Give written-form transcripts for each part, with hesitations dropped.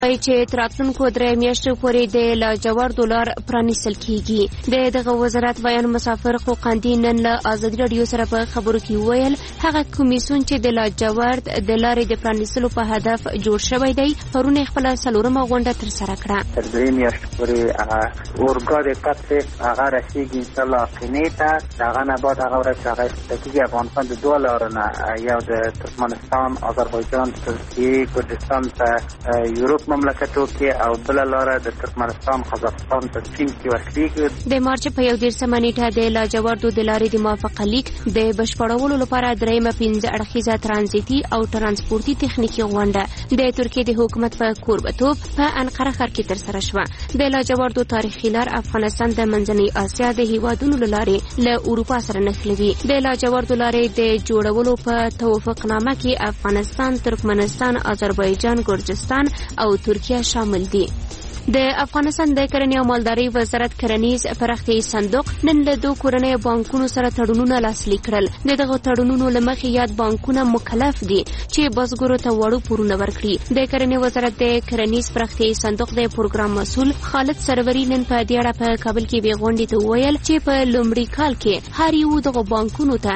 وایي چې تر راتلونکو 3 میاشتو پورې د لاجورد دولار پرانیستل کیږي. دغه وزارت بیان مسافر قوقندي نن له ازادي رادیو سره په خبرو کې ویل هغه کمیسیون چې د لاجورد د لارې د پرانیستلو په هدف جوړ شوی دی پرون خپل 4مه غونډه تر سره کړه. تر 3 میاشتو پورې اورګا د قطع هغه رسیدي ان شاء الله قینیته هغه نه بعد هغه ورځ هغه د افغانستان د دوه لارونه یو د ترکمنستان، آذربایجان، ترکیه، کردستان ته یورپ مملکتو کې او بل لاره د ترکمنستان، قزاقستان ته چین کې ورسیږي. د مارچ په 11 نیټه د لاجوردو د لارې د موافقه لیک د بشپړولو لپاره 15 اړخیزه ترانزیتي او ترانسپورتي تخنیکی غونډه د ترکیه د حکومت په کوربتوب په انقره ښار کې ترسره شوه. د لاجوردو تاریخي لار افغانستان د منځنۍ اسیا د هیوادونو لارې له اروپا سره نښلوي. د لاجوردو لارې د جوړولو په توافقنامه کې افغانستان، ترکمنستان، آذربایجان، ګرجستان او ترکیه شامل دي. د افغانستان د کرنې او مالدارۍ وزارت کرنیز پراختیايي صندوق نن له 2 کورنۍ بانکونو سره تړونونه لاسلیک کړل. دغه تړونونو له مخې یاد بانکونه مکلف دي چې بزګرو ته وړو پورونه ورکړي. د کرنې وزارت د کرنیز پراختیايي صندوق د پروګرام مسؤل خالد سروری نن په دې اړه په کابل کې به غونډې ته ویل چې په لومړي کال کې هر یو دغه بانکونو ته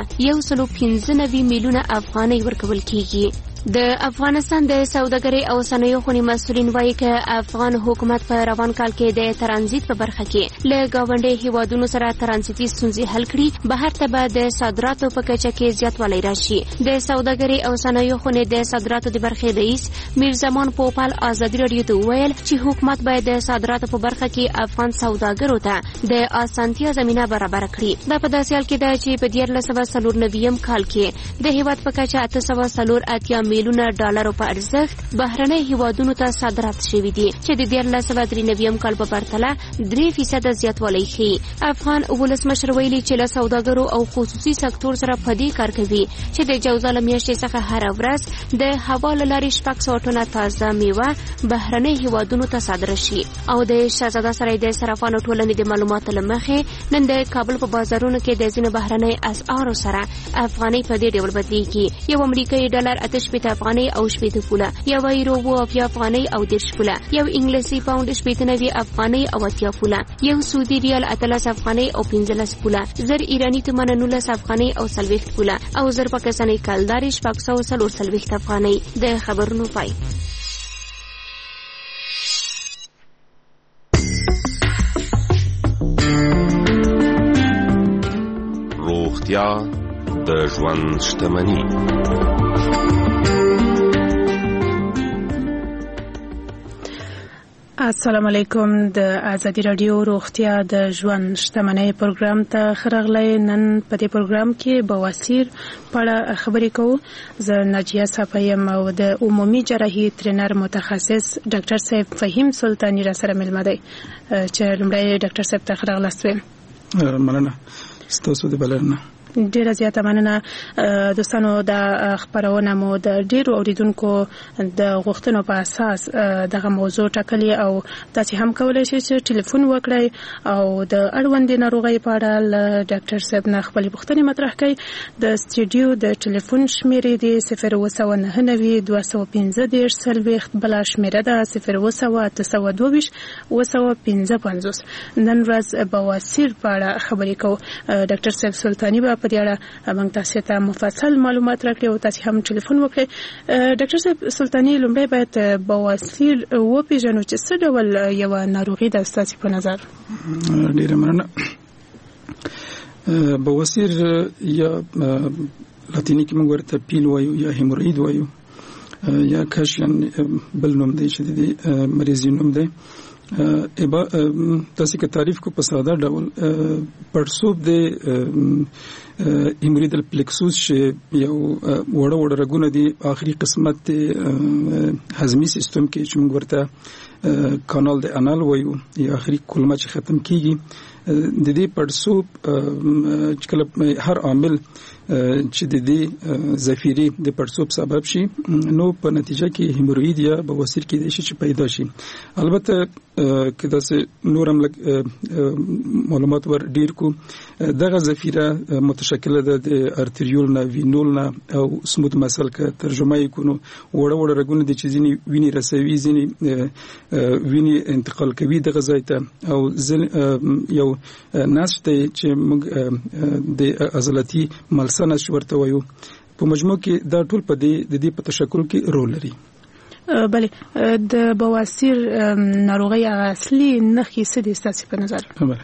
195 میلیونه افغانۍ ورکول کیږي. د افغانستان د سوداګرۍ او صنایعو خونې مسؤلین وایي چې افغان حکومت په روان کال کې د ترانزیت په برخه کې له ګاونډي هیوادونو سره ترانزیتي ستونزې حل کړي. بهر ته به د صادراتو په کچه کې زیاتوالی راشي. د سوداګرۍ او صنایعو خونې د صادراتو د برخې رئیس میرزمان پوپل ازادي رادیو ته ویل چې حکومت باید د صادراتو په برخه کې افغان سوداګرو ته د اسانتیا زمينه برابر کړي. دا په داسې حال کې ده چې په 1994 کال کې د هیواد په کچه 804 میلیونه ډالرو په ارزښت بهرنۍ هیوادونو ته صادرات شوي دي چې د 1993 کال په پرتله 3% زیاتوالی ښیي. افغان ولسمشر ویلي چې له سوداګرو او خصوصي سکتور سره په دې کار کوي چې د جوزا له میاشتې څخه هر ورځ د هوا له لارې 600 ټنه تازه میوه بهرنۍ هیوادونو ته صادره شي. او د شهزاده سرای د صرافانو ټولنې د معلوماتو له مخې نن د کابل په بازارونو کې د ځینو بهرنۍ اسعارو سره افغانۍ په دې ډول بدلیږي. یو امریکایي ډالر 8 افغانۍ او 8 پوله، یو یورو 8 افغانۍ او 10 پوله، یو انګلیسي پاوند 89 افغانۍ او 80 پوله، یو سعودي ریال 13 افغانۍ او 15 پوله، زر ایرانی تومان 19 افغانۍ او 40 پوله او زر پاکستاني کلدار 640 افغانۍ. د خبرونو پای. روغتیا د ژوند شتمني. السلام علیکم. د ازادي رادیو روغتیا د ژوند شتمنۍ پروګرام ته خراغلی. نن په دې پروګرام کې بواسیر په اړه خبرې کوو. زه ناجیه صفایم او د عمومي جراحي ترینر متخصص ډاکټر صاحب فهیم سلطانی را سره ملمه دی چې لومړی ډاکټر صاحب ته خراغلاست ویم. مننه ستاسو د بلنه. ډیره زیاته مننه دوستانو. د خبرونه مو د ډیرو اوریدونکو د غوښتنو په اساس دغه موضوع ټاکلې او تاسو هم کولای شئ چې ټلیفون وکړئ او د اړوند ناروغۍ په اړه ډاکټر صاحب نه خپل پوښتنې مطرح کړئ. د سټوډیو د ټلیفون شمیرې دی 029901530 بل شمیره ده 02822 نن ورځ بواسیر په اړه خبرې کوو. ډاکټر صاحب سلطانی په دې اړه موږ تاسو ته مفصل معلومات راکړي او تاسو هم ټلیفون وکړئ. ډاکټر صاحب سلطانی لومړی باید بواسیر وپیژنو چې څه ډول یو ناروغي ده ستاسو په نظر؟ ډیره مننه. بواسیر یا لاتینی کې موږ ورته پیل وایو یا هیموروید وایو یا کشن بل نوم دی چې د مریض نوم دی. تاسو که تعریف کو په ساده ډول پړسوب د هیموریدل پلیکسوس چې یو وړه رګونه دي آخري قسمت هضمي سیستم کې چې موږ ورته کانال د انال وایو یا آخري کولمه چې ختم کیږي. د دې پړسوب چې کله هر عامل چې د دې زفیری د پړسوب سبب شي نو په نتیجه کې هیموروید یا بواسیر کې د شي چې پیدا شي. البته کدا سه نورم معلومات ور ډیر کو دغه زفیره متشکله ده د ارتریول نه وینول نه او سموت مسل که ترجمه یې کونو وړه رګونه د چې ځینې ویني رسوي ځینې ویني انتقال کوي د غذای ته او یو نسج ته چې موږ د عضلاتي ملسنه ورته وایو په مجموع کې دا ټول په دې په تشکل کې رول لري. بله د بواسیر ناروغي اصلي نښې څه دي ستاسو په نظر؟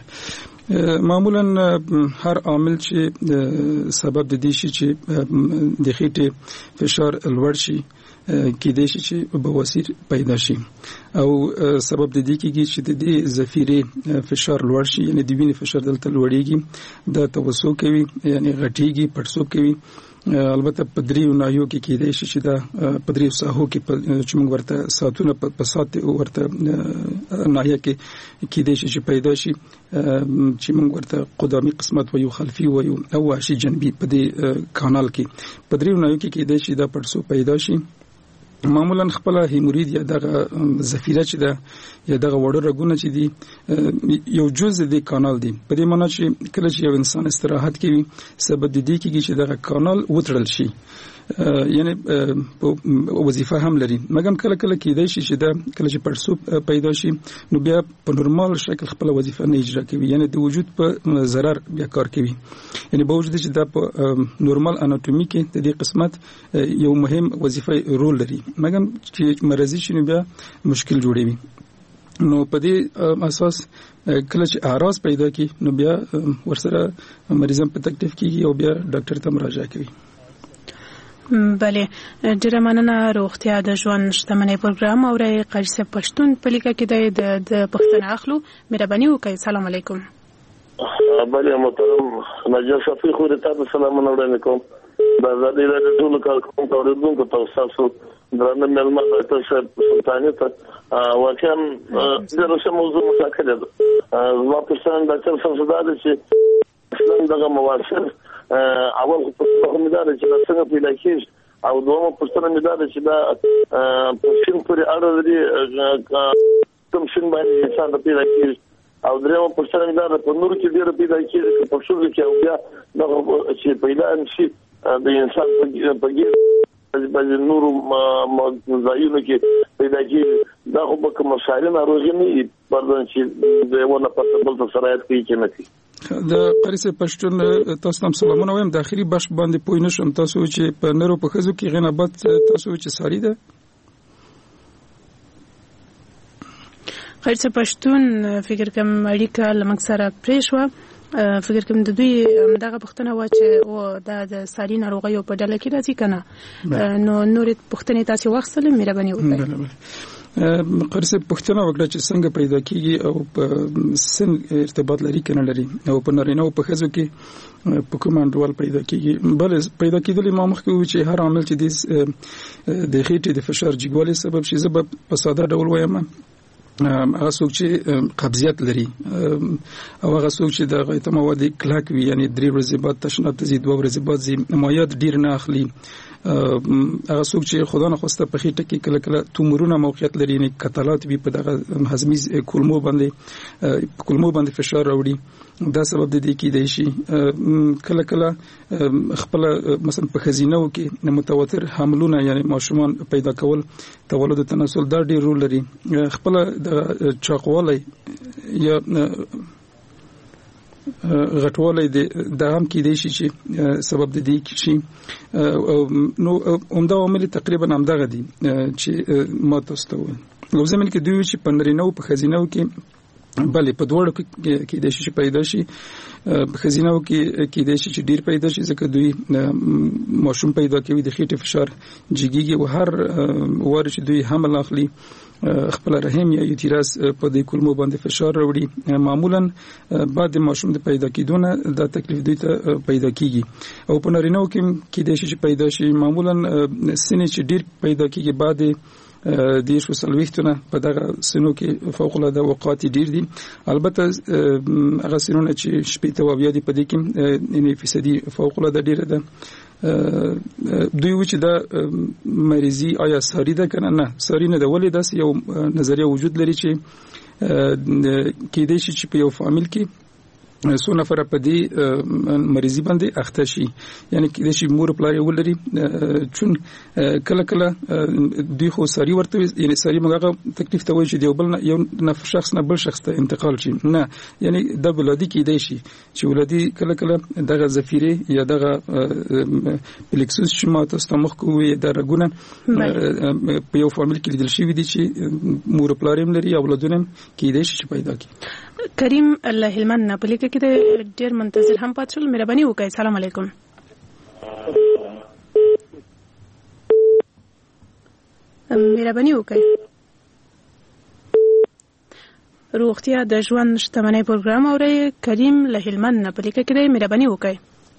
معمولا هر عامل چې سبب د دې شي چې د خېټې فشار لوړ شي کېدای شي چې بواسیر پیدا شي او سبب د دې کېږي چې د دې ذخیره فشار لوړ شي یعنی د وینې فشار دلته لوړېږي دا توسو کوي یعنی غټېږي پړسوب کوي. البته په دریو ناحیو کې کېدای شي چې دا په دریو ساحو کې چې موږ ورته ساتونه په سات ورته ناحیه کې کېدای شي چې پیدا شي چې موږ ورته قدامي قسمت وایو خلفي وایو او وحشي جنبي په دې کانال کې په دریو ناحیو کې کېدای شي دا پړسوب پیدا شي. معمولا خپل هیمورید یا دغه ذخیره چې ده یا دغه وړو رګونه چې دي یو جزء د کانال دي په دې معنی چې کله چې یو انسان استراحت کوي سبب د دې کېږي چې دغه کانال وتړل شي یعنی وظیفه هم لري مګم کله کله کېدای شي چې دا کله چې پړسوب پیدا شي نو بیا په نورمال شکل خپل وظیفه نه اجرا کوي یعنی د وجود په ضرر بیا کار کوي یعنی په وجود چې دا په نورمال اناتومي کې د دې قسمت یو مهم وظیفه رول لري مګم چې مرضی شي نو بیا مشکل جوړوي. نو په دې اساس کله چې اعراض پیدا کی نو بیا ورسره مریضان په تکلیف کیږي او بیا ډاکټر ته مراجعه کوي. بله ډیره مننه. روغتیا د ژوند شتمنۍ پروګرام اوري قاری صاحب پښتون په لیکه کې د پښتون اخلو مهرباني وکړئ. السلام علیکم. بله محترم نجار صفی خو ته سلام وړاندې کوم. دا زادي له ټول کارکونکو اوریدونکو تاسو درنه ملما تاسو سلطانیت واقعا دغه موضوع مشاکله ده. زما پښتون ډاکټر صفداد چې اسلام دغه مواسر اول په مدار چې څنګه پیدا کیږي او دومره پښتنه مدار چې دا پښتون پورې اړه لري کوم شین باندې انسان پیدا کیږي او درېمه پښتنه مدار په نور کې ډیر پیدا کیږي په پښتون کې او بیا دغه چې پیدا نشي د انسان په ګیر په نور مزایونه کې پیدا کیږي دا خو به کوم شاري ناروغي نه پردون چې دونه په بل څه سره یاد کوي چې نه کوي. د قریص پښتون تاسو هم سلامونه وایم. د اخري بش باندې پوه نشم تاسو چې په نرو په خزو کې غنابت تاسو چې ساری ده قریص پښتون فکر کوم اړیکه لمک سره پریښوا فکر کوم د دوی دغه پښتنه و چې او د ساری ناروغي په ډله کې راځي کنه نو نورې پښتنې تاسو وښله مهرباني وکړئ. قرصه پښتنه وکړه چې څنګه پیدا کیږي او په سن ارتباط لري کنه لري او په نارینه او په ښځو کې په کوم ډول پیدا کیږي. بل پیدا کېدل ما مخکې و چې هر عامل چې د خېټې د فشار جګوالي سبب شي سبب په ساده ډول وایم هغه څوک چې قبضیت لري او هغه څوک چې د غیته مواد کلک وي یعنی 3 ورځې بعد تشناب ته زی 2 ورځې بعد زی مایات ډیر نه اخلي هغه څوک چې خدا نه خواسته په خېټه کې کله کله تومورونه موقعیت لري نه کتلات وي په دغه هضمي کولمو باندې فشار راوړي دا سبب د دې کې دی شي کله کله خپل مثلا په خزینه کې متواتر حملونه یعنی ماشومان پیدا کول تولد تناسل دا ډیر رول لري خپل د چاقوالي یا غټوالی د هم کې دی شي چې سبب د دې شي نو عمده عامل تقریبا همدغه دي چې ما تاسو ته وایم. او زمين کې دوی چې پندرینو په خزینه کې بلې په دوړو کې د شي پیدا شي په خزینه کې د شي چې ډیر پیدا شي ځکه دوی ماشوم پیدا کوي د خېټې فشار جګیږي او هر واره چې دوی حمل اخلي خپل رحم یا یوتیرس په دې کولمو باندې فشار راوړي معمولا بعد ماشوم د پیدا کېدونه د تکلیف دوی ته پیدا کیږي او په نارینه‌و کې د شي پیدا شي معمولا سنې چې ډیر پیدا کیږي بعد د شو سلويختونه په دغه سنو کې فوق العاده وقات ډیر دي البته هغه سنونه چې شپې ته وبیا دي په دې کې نه فیصدي فوق العاده ډیر ده دوی چې دا مریضي آیا ساری ده کنه نه ساری نه ده ولې داس یو نظریه وجود لري چې کې دې چې په یو فامیل کې څو نفر په دې مریضي باندې اخته شي یعنی کې شي مور پلار ولري چون کله کله دوی خو ساري ورته یعنی ساري موږ تکلیف ته وایي چې یو بل یو نفر شخص نه بل شخص ته انتقال شي نه یعنی د ولادي کې دی شي چې ولادي کله کله دغه زفیره یا دغه پلیکسوس چې ماته ستمخ کوي د رګونه په یو فامیل کې لیدل شي دي چې مور پلار هم لري اولادونه کې دی شي پیدا کی کریم الله هلمند نه پلیکه کې د ډیر منتظر هم پاتول مهرباني وکړئ. السلام علیکم. مهرباني وکړئ. روغتیا د ژوند شتمنۍ پروګرام اوري. کریم له هلمند نه پلیکه کې د مهرباني وکړئ.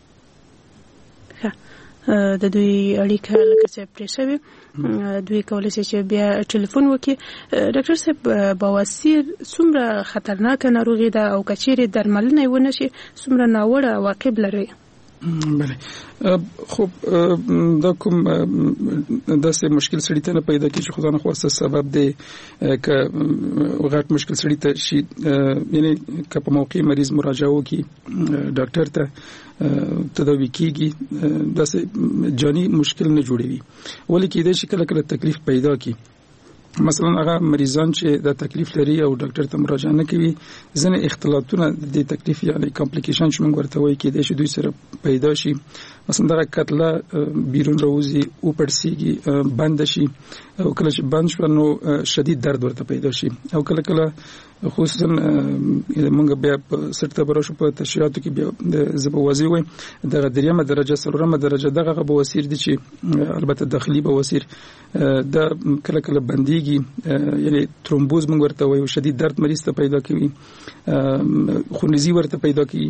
د دوی اړیکه لکه څه پرې شوی دوی کولای شي چې بیا ټلیفون وکړي. ډاکټر صاحب بواسیر څومره خطرناک ناروغي ده او کچېرې درملنه ونه شي څومره ناوړه عواقب لري؟ بله خب دا کوم داسې مشکل سړی ته نه پیدا کیږي چې خدای نه خواسته سبب دی که غټ مشکل سړی ته شي یعنی که په موقع مریض مراجعه وکړي ډاکټر ته تداوی کیږي داسې جانی مشکل نه جوړوي ولې کېدای شي کله کله تکلیف پیدا کی مثلا هغه مریضان چې د تکلیف لري او ډاکټر ته مراجعه نه کوي ځنه اختلالاتونه د تکلیف یعنی کمپلیکیشن چې موږ ورته وایي کېدای شي دوی سره پیدا شي مثلا دغه کتله بیرون راوځي او پړسیږي بند شي او کله چې بند شو نو شدید درد ورته پیدا شي او کله کله خصوصا موږ بیا سرته براشو په تشریحاتو کې بیا زبوازي وي دغه دریمه درجه سلورمه درجه دغه بواسیر دي چې البته داخلي بواسیر د کله کله بنديږي یعنی ترومبوز موږ ورته وایو شدید درد مریض ته پیدا کوي خونریزي ورته پیدا کوي.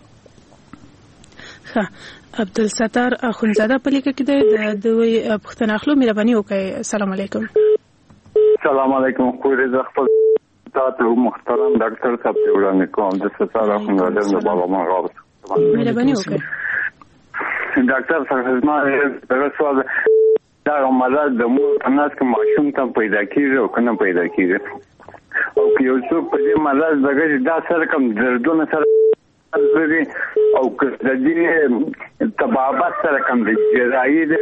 عبدالستار اخونزاده پلیکه کې د دوی پښتنه اخلو مهرباني وکړئ. السلام علیکم. السلام علیکم. خو دې خپل تاسو محترم ډاکټر صاحب ته وړاندې کوم د ستاره اخونزاده د بابا مغاوت مهرباني وکړئ. ډاکټر صاحب ما دغه سوال دا مرض د مور په ناس کې ماشوم ته پیدا کیږي او کنه پیدا کیږي او که یو څوک په دې مرض دغه دا سره کوم دردونه سره لري او که د دې تبابت سره کوم د جراحي د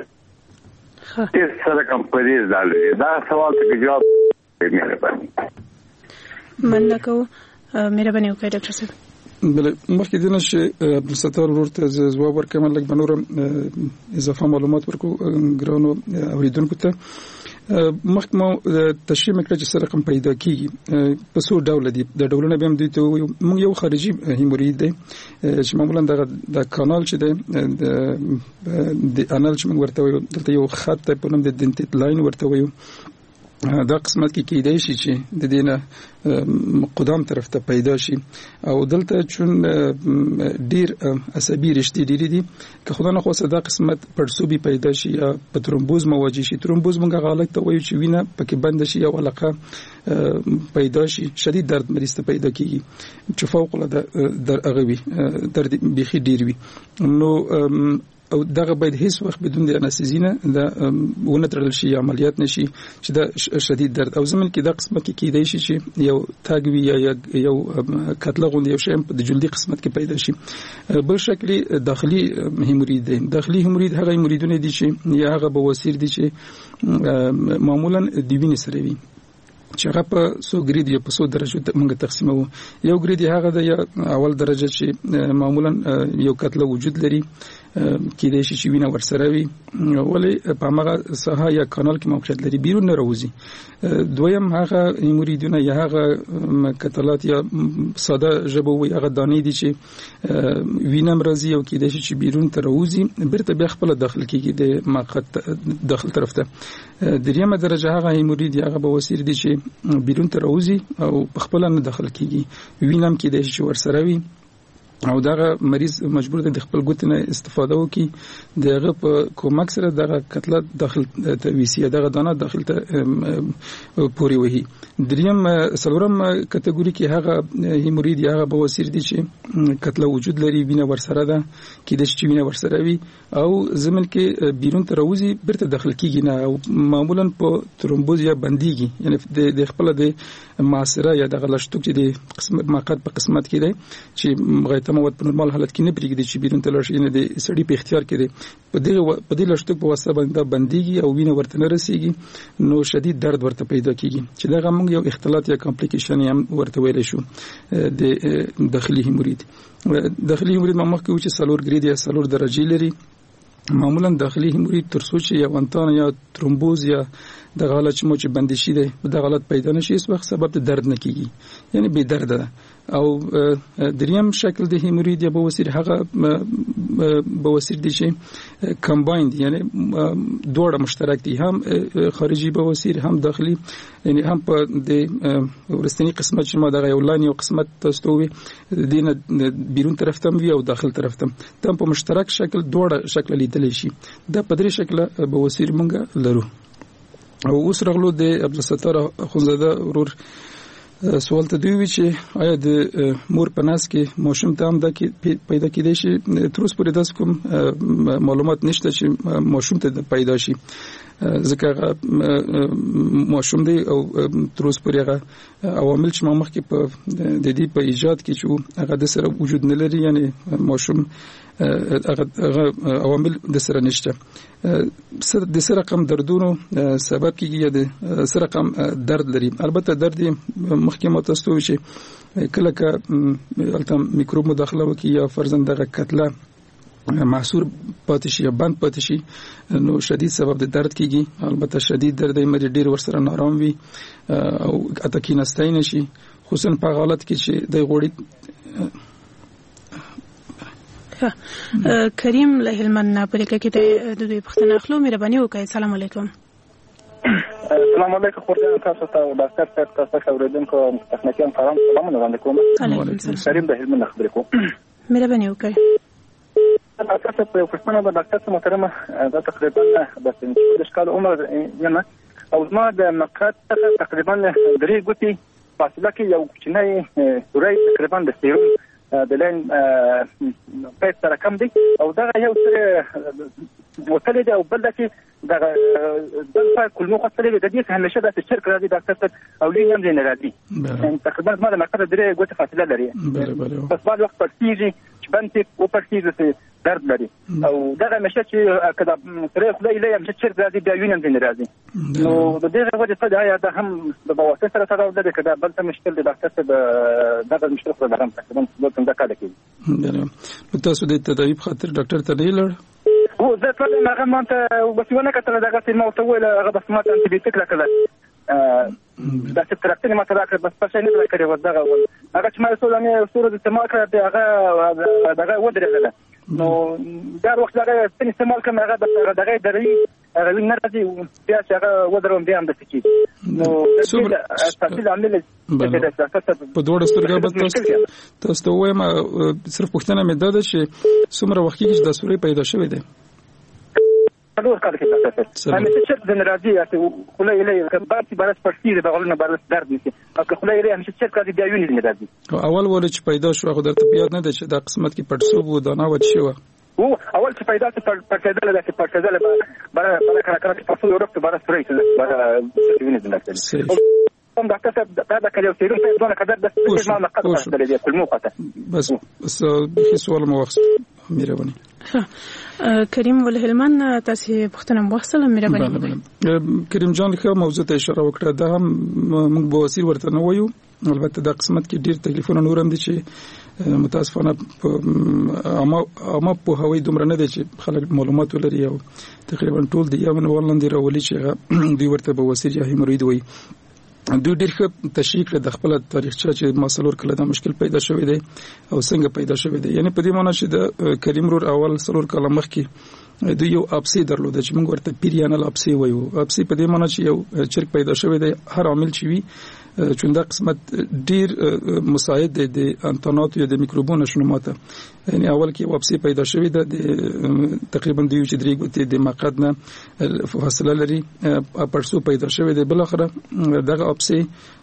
سره کوم پریز دالي دا سوال ته جواب مهرباني مننه کوم. مهرباني وکړئ ډاکټر صاحب. بله مخکې دینه چې عبدالستار ورته ځواب ورکوم لکه بنورم اضافه معلومات ورکو ګرانو اوریدونکو ته مخکې مو تشریح مکړه چې سره کوم پیدا کیږي په څو ډول دي د ډولونه به هم دوی ته موږ یو خارجي هیمورید دی چې معمولا د کانال چې دی د انال چې موږ ورته وایو دلته یو خط په نوم د دنتیت لاین ورته وایو دا قسمت کې کېدای شي چې د دینه قدام طرف ته پیدا شي او دلته چون ډیر عصبي رشتې ډېرې دي که خدای نه خواسته دا قسمت پړسوبي پیدا شي یا په ترومبوز مواجه شي. ترومبوز موږ غالک ته وایو چې وینه پکې بند شي او علاقه پیدا شي شدید درد مریض ته پیدا کیږي چې فوق العاده در اغوي درد بيخي ډیر وي نو او دغه باید هیڅ وخت بدون د انستزینه د ونه ترل شي عملیات نشي چې د شدید درد او زمن کې د قسمت کې کېدای شي چې یو تاګوي یا یو کتله غوندي یو شی په جلدي قسمت کې پیدا شي. بل شکل داخلي هیمورید دی. داخلي هیمورید هغه هیموریدونه دي چې یا هغه بواسیر دي چې معمولا د وینې سره وي چې هغه په سو ګرید یا په سو درجه موږ تقسیمو. یو ګرید هغه د یا اول درجه چې معمولا یو کتله وجود لري کېدای شي چې وینه ورسره وي ولې په هغه ساحه یا کانال کې موقعیت لري بیرون نه راوځي. دویم هغه هیموریدونه یا هغه کتلات یا ساده ژبه وي هغه دانې دي چې وینه مرضی او کېدای شي چې بیرون ته راوځي بیرته بیا خپل داخل کېږي د ماقت داخل طرف ته. دریمه درجه هغه هیمورید هغه بواسیر دي چې بیرون ته راوځي او خپل نه داخل کېږي وینه هم کېدای شي چې ورسره وي او دغه مریض مجبور دی د خپل ګوتې نه استفاده وکړي دغه په کومک سره دغه کتله داخل ته ویسي دغه دانه داخل ته پوري وهي دریم سلورم کټګوري کې هغه هیمورید یا هغه بواسیر دي چې کتله وجود لري وینه ورسره ده کې د چې وینه ورسره وي او زمن کې بیرون ته راوځي برته داخل کیږي نه او معمولا په ترومبوز یا بنديږي یعنی د خپل د معاصره یا د غلشتوک چې د قسمت ماقات په قسمت کې دی چې غیته مواد په نورمال حالت کې نه پریږدي چې بیرون ته لاشي نه د سړي په اختیار کې دی په دې لشتوک په واسطه باندې بنديږي او وینه ورته نه رسیږي نو شدید درد ورته پیدا کیږي چې دا موږ یو اختلاط یا کمپلیکیشن هم ورته ویل شو د داخلي هیمورید مخکې و چې سلور ګرید یا سلور درجه لري معمولا داخلي هیمورید تر څو چې یا وانتان یا ترومبوز یا د غلط مو چې بندي شي دی د غلط پیدا نشي اس وخت سبب د درد نه کیږي یعنی به درد ده او دریم شکل د هیمورید یا بواسیر هغه بواسیر دي چې کمبایند یعنی دوړه مشترک دي هم خارجي بواسیر هم داخلي یعنی هم په د ورستنی قسمت چې ما دغه یو لاین یو قسمت تاسو وي دینه بیرون طرف ته وي او داخل طرف ته هم په مشترک شکل دوړه شکل لیدل شي د پدری شکل بواسیر مونږ لرو او اوس رغلو د عبدالستار اخونزاده ورور سوال ته دوی چې آیا د مور په ناس کې ماشوم ته هم د پیدا کېدای شي تر اوسه پورې داس کوم معلومات نشته چې ماشوم ته پیدا شي ځکه ماشوم دی او تر اوسه پورې هغه عوامل چې ما مخکې په د دې په ایجاد کې چې هغه د سره وجود نه لري یعنی ماشوم هغه عوامل د سره نشته د سره رقم دردونو سبب کیږي یا د سره رقم درد لري البته درد مخکې ما تاسو ته چې کله که میکروب مداخله وکړي یا فرضاً دغه کتله محصور پاتې شي یا بند پاتې شي نو شدید سبب د درد کیږي البته شدید درد یې مری ډیر ورسره نارام وي او اته کیناستای نشي خصوصا په حالت کې چې د غوړي کریم له هلمند په لکه کې د دوی پښتنه اخلو مهرباني وکړئ السلام علیکم السلام علیکم خورجان تاسو ته ډاکټر صاحب تاسو اوریدونکو تخنیکیان فرام سلامونه وړاندې کوم کریم د هلمند خبرې کوم مهرباني وکړئ ډاکټر صاحب په پښتنه د ډاکټر محترمه دا تقریبا د اشکال عمر ینه او ما د مقعد تقریبا 3 ګوتې فاصله کې یو کوچنی سوري تقریبا د سیروم د لین پیټ سره کم دي او دا یو څه وتلې ده او بل چې دا د کلمو خاصه د دې څخه همیشه د شرک راځي ډاکټر او لین هم نه راځي تقریبا ما د مقعد 3 ګوتې فاصله لري بس بعد وخت پرتیږي چې باندې او پرتیږي درد لري او دا همیشه چې کله پرې خدای له هم شرک راځي بیا وینم نه راځي نو د دې وجه څه دا یا د هم د بواسیر سره تړاو لري کله بل څه مشکل د ډاکټر څخه دغه مشکل سره هم تقریبا دا کار کوي نو تاسو د تداوی خاطر ډاکټر ته نه لړ هو زه ټول هغه مانته وسونه کتل دغه چې ما ته ویل هغه بس ماته انټي بیوټیک راکړه دا چې ترکتنه ماته راکړه بس پښه نه راکړه ودغه هغه چې ما سره نه سورې استعمال کړه هغه دغه ودرېدل نو دا وخت هغه څنګه استعمال کوم هغه دغه درې هغه نه راځي بیا چې هغه ودروم بیا هم د سکی نو تفصیل عامل په دوړ سترګه بس تاسو ته وایم صرف پښتنه مې ده چې څومره وخت کې د سوري پیدا شوی دی څلور کال کې تاسو همې چې د ناراضي چې خلای له کبارتي برس پرتیره بغلنه برس درد نشي او خلای له همې چې کار دی بیا ویني نه راځي اول ول چې پیدا شو خو درته یاد نه ده چې د قسمت کې پټسوب و دانه و شو او اول چې پیدا چې پټېدل د پټېدل بره کړه په څو ورځې برس پرې چې ویني نه راځي هم ډاکټر صاحب دا کله سیروم په ځونه کده د ما مقصد درته دی کلمو قطه بس به سوال مو وخت مهرباني کریم ول هلمند تاسو پښتنه مخصله مهرباني کریم جان خو موضوع ته اشاره وکړه دا هم موږ به وسیر ورته نه وایو البته د قسمت کې ډیر تکلیفونه نور هم دي چې متاسفانه اما په هوی دومره نه دي چې خلک معلومات ولري او تقریبا ټول دی یمن ولندې راولي چې دوی ورته به وسیر یا هیمروید وایي دوی ډېر ښه تشریح کړ د خپل تاریخچه چې ما سلور کله دا مشکل پیدا شوی دی او څنګه پیدا شوی دی یعنی په دې معنی چې د کریم رور اول سلور کله مخکې دوی یو اپسی درلود چې موږ ورته پیریانل اپسی وایو اپسی په دې معنی چې یو چرګ پیدا شوی دی هر عامل چې وي چوندا قسمت ډیر مساعد دی د انتونات یا د میکروبونو شنوماته یعنی اول کې واپسی پیدا شوی ده تقریبا د یو چې درې ګوتې د مقعد نه فاصله لري پرسو پیدا شوی دی بل اخره دغه واپسی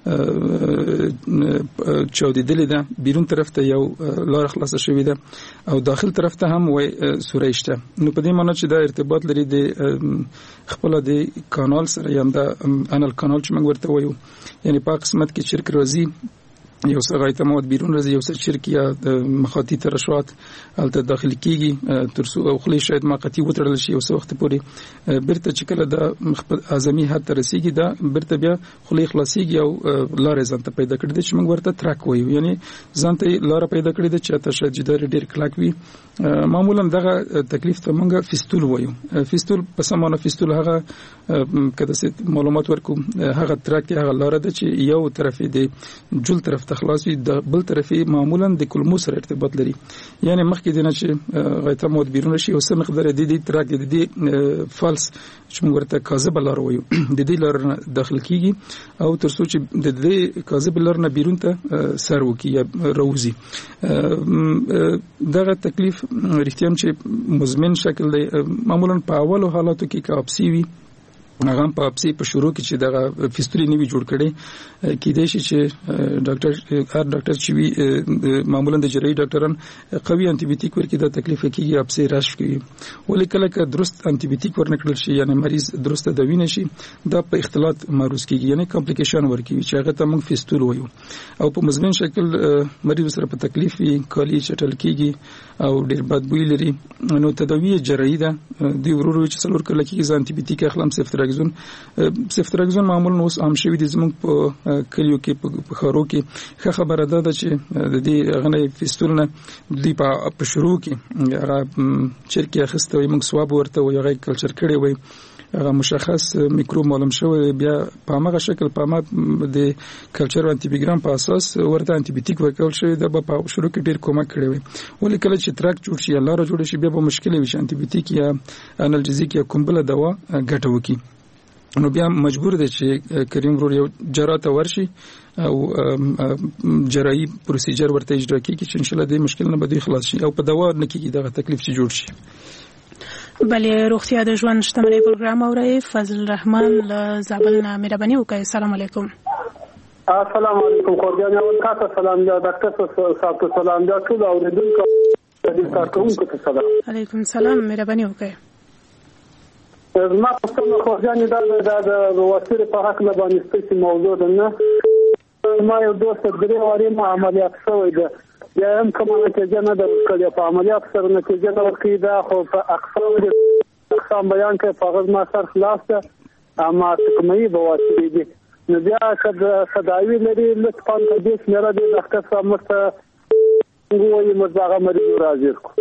چاودیدلې ده بیرون طرف ته یو لار خلاصه شوې ده او داخل طرف ته هم وای سورې شته نو په دې معنی چې دا ارتباط لري د خپل د کانال سره یم دا انال کانال چې موږ ورته وایو یعنی په قسمت کې چرک راځي یو څه غایطه مواد بیرون راځي یو څه چرک یا مخاطی ترشحات الته داخلي کیږي ترڅو او خلی شاید موقتی وتړل شي یو څه وخت پورې برته چې کله د اعظمي حد رسیدي دا برته بیا خلی خلاصيږي او لارې ځان ته پیدا کړی چې موږ ورته ترک وایو یعنی ځان ته لار پیدا کړی چې تاسو جدار ډیر کلک وي معمولا دغه تکلیف ته موږ فیستول وایو فیستول په سمانه فیستول هغه کده معلومات ورکو هغه ترک هغه لار ده چې یو طرفي دی جل طرف خلاص وي د بل طرفي معمولا د کلمو سره ارتباط لري یعنی مخکې دینه چې غایطه مود بیرون شي او سم مقدار د دې ترک د دې فالس چې موږ ورته کاذب لار وایو د دې لار داخل کیږي او ترڅو چې د دې کاذب لار نه بیرون ته سر وکي یا روزي دغه تکلیف رښتیا چې مزمن شکل دی معمولا په اولو حالاتو کې کاپسی وي هغه په اپسی په شروع کې چې دغه فیستولي نیوي جوړ کړي کېدای شي چې ډاکټر چې وی معمولا د جراحي ډاکټران قوي انټي بیوټیک ورکړي د تکلیف کېږي اپسی راش کوي ولې کله که درست انټي بیوټیک ورنکړل شي یعنی مریض درسته دوی نشي دا په اختلاط معروض کېږي یعنی کمپلیکیشن ورکوي چې هغه ته موږ فیستول وایو او په مزمن شکل مریض سره په تکلیف وي کالی چټل کېږي او ډیر بد بوی لري نو تداوی جراحي ده دی ورورو چې څلور کله کېږي انټي بیوټیک اخلم سفتراکزون معمولا اوس عام شوی دي زموږ په کلیو کې په خارو کې خبره ده چې د دې غنې فیستولنه دی په شروع کې هغه چرکی اخسته وي موږ سواب ورته وي هغه کلچر کړي وي هغه مشخص میکروب معلوم شوی بیا په هغه شکل په ما د کلچر انټي بیوګرام په اساس ورته انټي بیوټیک ورکول شوی د په شروع کې ډیر کومک کړی وي ولې کله چې ترک جوړ شي الله را جوړ شي بیا به مشکل وي انټي بیوټیک یا انالجیزیک یا کوم بل دوا ګټه وکړي نو بیا مجبور دی چې کریم ورور یو جراحت ورشي او جراحي پروسیجر ورته اجرا کیږي چې ان شاء الله دې مشکل نه به خلاص شي او په دوا نه کیږي دغه تکلیف چې جوړ شي بله روغتیا د ژوند شتمنۍ پروګرام اوري فضل الرحمن له زابل نه مهرباني وکړئ السلام علیکم السلام علیکم قربان او تاسو سلام یا ډاکټر صاحب سلام یا ټول اوریدونکو دې تاسو ته سلام علیکم سلام مهرباني وکړئ ما په خو ځان د وسیر په حق نه باندې ستاسو موضوع ده نه ما یو دوست درې واري عملیات شوی ده یا هم کومه نتیجه نه درکړې په عملیات سره نتیجه نه ورکړې ده خو په اقسام بیان کې فقط ما سر خلاص ده اما کومې بواسیر دي نو بیا کله صداوی لري لطفا دې سره د ډاکټر صاحب مرسته وګورئ مزاغه مریض راځي کو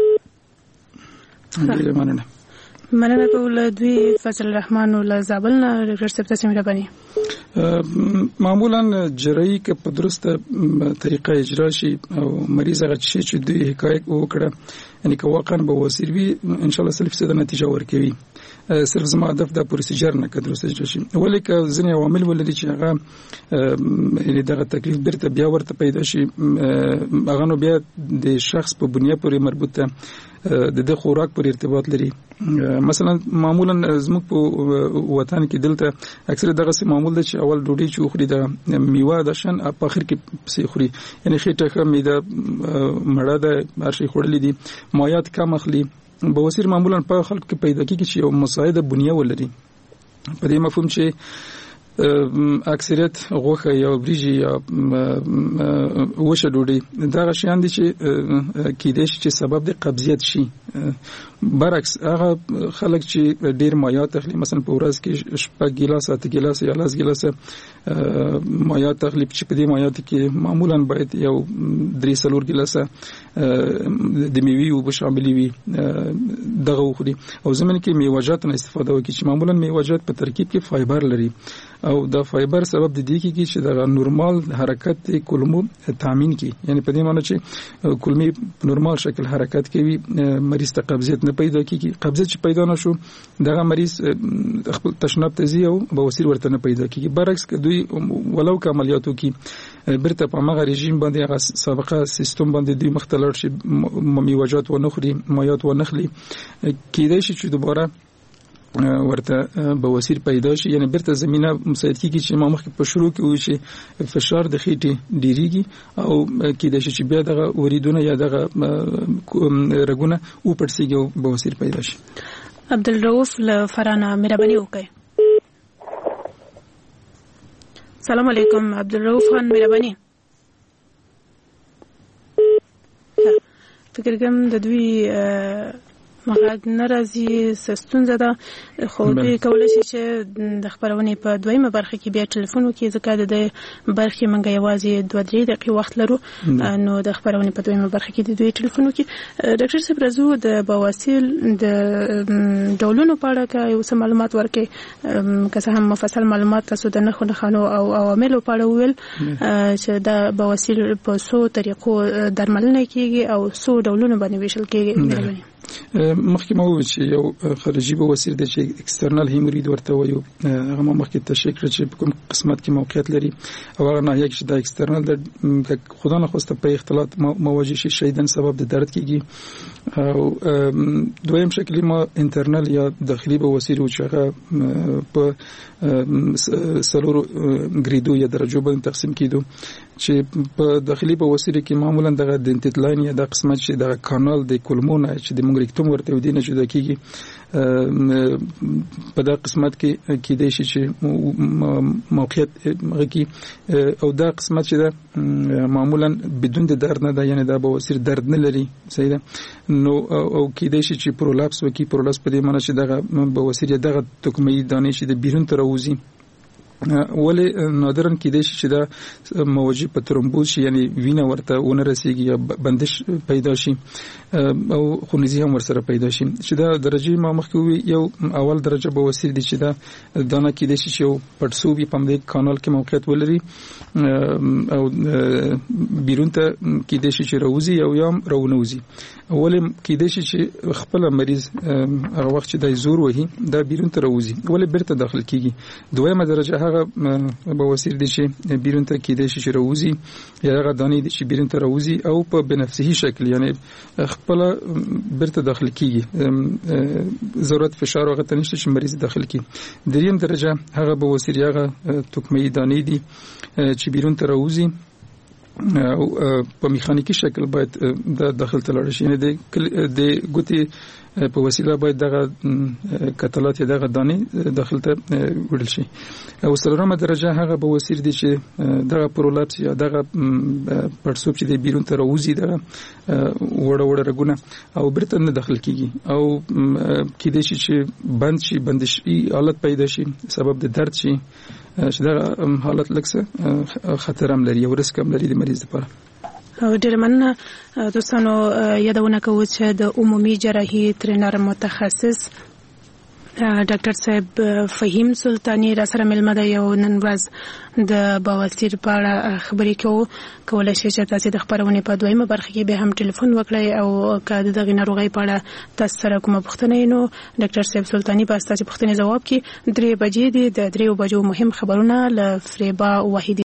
مننه کول دوی فضل الرحمن ول زابل نه ډاکټر صاحب تاسو مهرباني معمولا جراحي کې په درسته طریقه اجرا شي او مریض هغه چې دوی حکایت وکړه یعنی که واقعا به وسیر وي ان شاء الله 100% نتیجه ورکوي صرف زما هدف د پروسیجر نه کډ درسته اجرا شي ولیکه ځینې عوامل ولري چې هغه یعنی دغه تکلیف برته بیا ورته پیدا شي هغه نو بیا د شخص په بنیاد پورې مربوط ده د خوراک پر ارتباط لري مثلا معمولا زموږ په وطن کې دلته اکثر دغه څه معمول ده چې اول ډوډۍ چې خوري د میوه د شن په اخر کې سي خوري یعنی خېټه میده مړه ده هر شي خورلې دي مایات کم اخلي بواسیر معمولا په خلکو کې پیدا کیږي چې یو مساعده بنیه ولري په دې مفهوم چې اکثریت غوخه یا بریجی یا وشه ډوډۍ دا شیان دي چې کېدای شي چې سبب د قبضیت شي برعکس هغه خلک چې ډیر مایات اخلي مثلا په ورځ کې شپږ ګیلاس اته ګیلاس یا لاس ګیلاس مایات اخلي چې په دې مایات کې معمولا باید یو 3 ګیلاس د میوې او شاملې وي دغه خوري او زمونږ کې میوه‌جات نه استفاده وکړي چې معمولا میوه‌جات په ترکیب کې فایبر لري او دا فایبر سبب د دې کې چې دا نورمال حرکت کولمو تامین کی یعنی په دې معنی چې کولمي نورمال شکل حرکت کوي مریض ته قبضیت نه پیدا کیږي قبضیت چې پیدا نشو دغه مریض خپل تشناب تزي او بواسیر ورته نه پیدا کیږي برعکس که دوی ولو که عملیاتو کې برته په هغه رژیم باندې هغه سابقه سیستم باندې دوی مختلف شي میوه‌جات و نخري مایات و نخلي کېدای شي چې دوباره ورته بواسیر پیدا شي یعنی برته زمينه مساعد کیږي چې ما مخکې په شروع کې وی چې فشار د خېټې ډیریږي او کېدای شي چې بیا دغه وریدونه یا دغه رګونه او پړسیږي او بواسیر پیدا شي. عبدالرؤف لفرانه مهرباني وکړئ. سلام علیکم عبدالرؤف خان مهرباني. فکر کوم د دوی مغاد ناراضي سستونزه ده خو دوی کولای شي چې د خبرونې په دویمه برخه کې بیا ټلیفون وکړي ځکه د برخې منګه یوازې 2-3 دقیقې وخت لرو نو د خبرونې په دویمه برخه کې د دوی ټلیفون وکړي. ډاکټر صاحب راځو د بواسیر د ډولونو په اړه که یو څه معلومات ورکړي که څه هم مفصل معلومات تاسو د نښو او عواملو په اړه وویل چې د بواسیر په څو طریقو درملنه کیږي او څو ډولونو باندې ویشل کیږي. مخکې مو چې یو خارجي بواسیر د چې ایکسترنل هیمورید ورته وایو هغه مخکې تشریح کړ چې په کوم قسمت کې موقعیت لري او هغه نه یک چې د ایکسترنل د خدا نه خوسته په اختلاط مواجه شي شیدن سبب د درد کیږي او دویم شکل ما انټرنل یا داخلي بواسیر او چې هغه په سلورو ګریدو یا درجو باندې تقسیم کیدو چې په داخلي بواسیر کې معمولا دغه دنټیت لاین یا د قسمت چې د کانال د کولمون چې د موږ ریکټوم ورته ودی نه جوړ کیږي په دا قسمت کې کېدای شي چې موقعیت غږی او دا قسمت چې دا معمولا بدون د درد نه ده یعنی دا بواسیر درد نه لري صحیح ده نو او کېدای شي چې پرولپس وکي پرولپس په دې معنی چې دغه بواسیر دغه توکمي دانې چې د بیرون تر وځي ولی نادرن کېدای شي چې دا موجي په ترومبوز شي یعنی وینه ورته ونه رسیږي یا بندش پیدا شي او خونریزي هم ورسره پیدا شي چې دا درجه ما مخکې یو اول درجه بواسیر دي چې دا دانه کېدای شي چې پړسوبي په دې کانال کې موقعیت ولري او بیرون ته کېدای شي چې راوځي او یا راونوځي ولی کېدای شي چې خپل مریض هغه وخت چې د زور وهي دا بیرون ته راوځي ولی بیرته داخل کیږي. دویمه درجه هغه بواسیر دي چې بیرون ته کېدای شي چې راوځي یا هغه دانې دي چې بیرون ته راوځي او په بنفسي شکل یعنی خپل بیرته داخل کیږي ضرورت فشار هغه ته نشته چې مریض داخل کیږي. دریم درجه هغه بواسیر هغه توکمي دانې دي چې بیرون ته راوځي او په میخانیکی شکل باید د داخل تلل شي یعنی د ګوتې په وسیله باید دغه کتلات یا دغه دانې داخل ته وړل شي. او څلورمه درجه هغه بواسیر دي چې دغه پرولپس یا دغه پړسوب چې د بیرون ته راوځي دغه وړه رګونه او برته نه داخل کیږي او کېدای شي چې بندشي حالت پیدا شي سبب د درد شي چې دا حالت لکه خطر هم لري او ریسک هم لري د مریض لپاره. ډېر مننه دوستانو یادونه کوو چې د عمومي جراحي ټرینر متخصص ډاکټر صاحب فهیم سلطانی را سره ملمه ده یو نن ورځ د بواسیر په اړه خبرې کولای شي چې تاسو د خبرونې په دویمه برخه کې به هم ټلیفون وکړئ او که د دغه ناروغۍ په اړه تاسو سره کومه پوښتنه نو ډاکټر صاحب سلطانی به تاسو پوښتنې ځواب کړي. 3 بجې دي د 3 بجو مهم خبرونه ل فریبا وحیدی